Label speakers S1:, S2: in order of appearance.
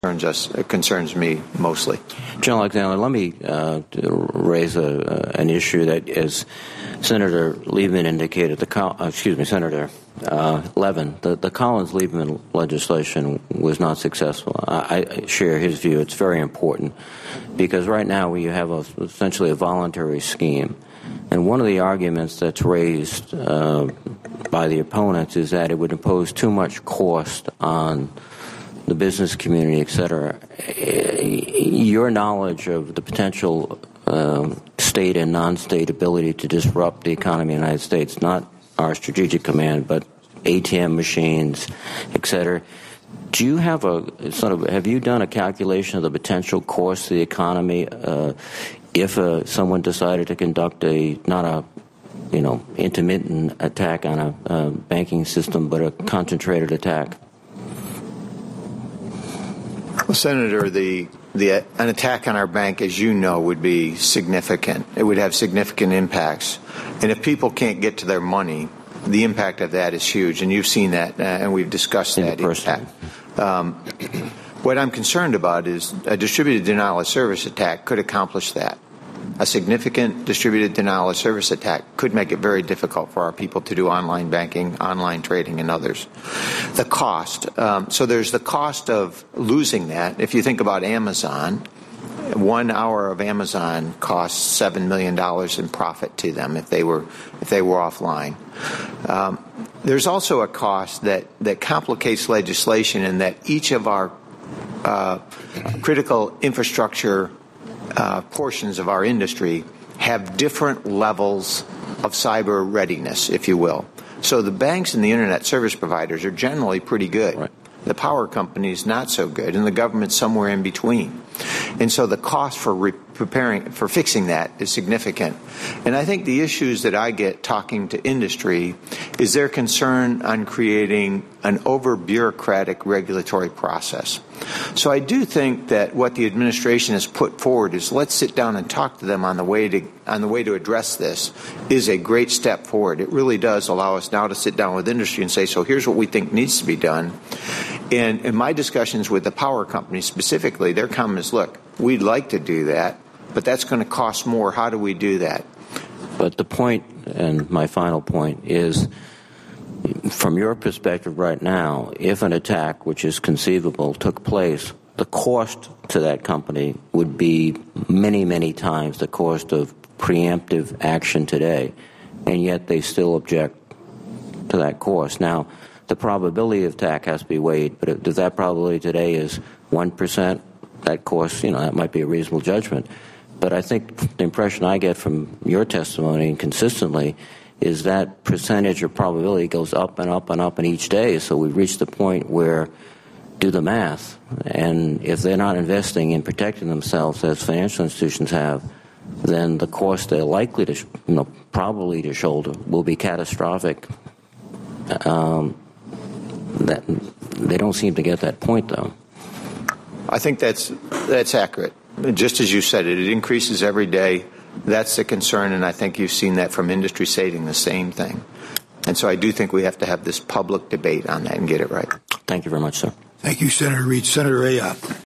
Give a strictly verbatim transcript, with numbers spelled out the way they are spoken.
S1: concerns us. It concerns me mostly.
S2: John Alexander, let me uh, raise a, uh, an issue that, as Senator Lieberman indicated, the uh, excuse me, Senator uh, Levin, the, the Collins-Lieberman legislation was not successful. I, I share his view. It's very important because right now we have a, essentially a voluntary scheme. And one of the arguments that's raised uh, by the opponents is that it would impose too much cost on the business community, et cetera. Your knowledge of the potential uh, state and non-state ability to disrupt the economy of the United States, not our strategic command, but A T M machines, et cetera. Do you have a sort of, have you done a calculation of the potential cost to the economy uh, if uh, someone decided to conduct a, not a, you know, intermittent attack on a uh, banking system, but a concentrated attack?
S1: Well, Senator, the, the an attack on our bank, as you know, would be significant. It would have significant impacts. And if people can't get to their money, the impact of that is huge. And you've seen that, uh, and we've discussed
S2: In
S1: that impact. Um, what I'm concerned about is a distributed denial of service attack could accomplish that. A significant distributed denial of service attack could make it very difficult for our people to do online banking, online trading, and others. The cost, um, so there's the cost of losing that. If you think about Amazon, one hour of Amazon costs seven million dollars in profit to them if they were if they were offline. Um, there's also a cost that, that complicates legislation in that each of our uh, critical infrastructure Uh, portions of our industry have different levels of cyber readiness, if you will. So the banks and the internet service providers are generally pretty good. Right. The power companies not so good, and the government somewhere in between. And so the cost for re- preparing for fixing that is significant. And I think the issues that I get talking to industry is their concern on creating an over-bureaucratic regulatory process. So I do think that what the administration has put forward is let's sit down and talk to them on the way to on the way to address this is a great step forward. It really does allow us now to sit down with industry and say, so here's what we think needs to be done. And in my discussions with the power companies specifically, their comment is, look, we'd like to do that, but that's going to cost more. How do we do that?
S2: But the point, and my final point, is from your perspective right now, if an attack, which is conceivable, took place, the cost to that company would be many, many times the cost of preemptive action today, and yet they still object to that cost. Now, the probability of attack has to be weighed, but if that probability today is one percent, that cost, you know, that might be a reasonable judgment. But I think the impression I get from your testimony and consistently is that percentage of probability goes up and up and up in each day. So we've reached the point where, do the math, and if they're not investing in protecting themselves as financial institutions have, then the cost they're likely to, you know, probably to shoulder will be catastrophic. Um, that they don't seem to get that point, though.
S1: I think that's that's accurate. Just as you said it, it increases every day. That's the concern, and I think you've seen that from industry stating the same thing. And so I do think we have to have this public debate on that and get it right.
S2: Thank you very much, sir.
S3: Thank you, Senator Reid. Senator Ayotte.